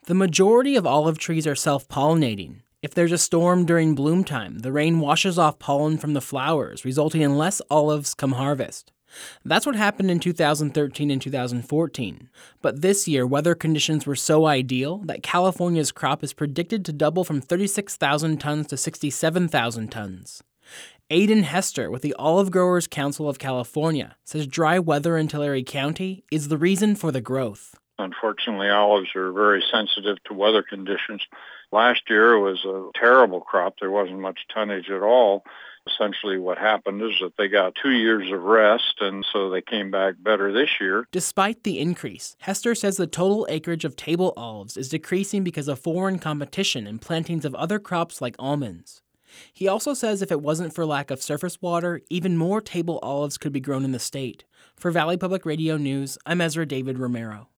The majority of olive trees are self-pollinating. If there's a storm during bloom time, the rain washes off pollen from the flowers, resulting in less olives come harvest. That's what happened in 2013 and 2014. But this year, weather conditions were so ideal that California's crop is predicted to double from 36,000 tons to 67,000 tons. Aidan Hester with the Olive Growers Council of California says dry weather in Tulare County is the reason for the growth. Unfortunately, olives are very sensitive to weather conditions. Last year was a terrible crop. There wasn't much tonnage at all. Essentially what happened is that they got 2 years of rest, and so they came back better this year. Despite the increase, Hester says the total acreage of table olives is decreasing because of foreign competition and plantings of other crops like almonds. He also says if it wasn't for lack of surface water, even more table olives could be grown in the state. For Valley Public Radio News, I'm Ezra David Romero.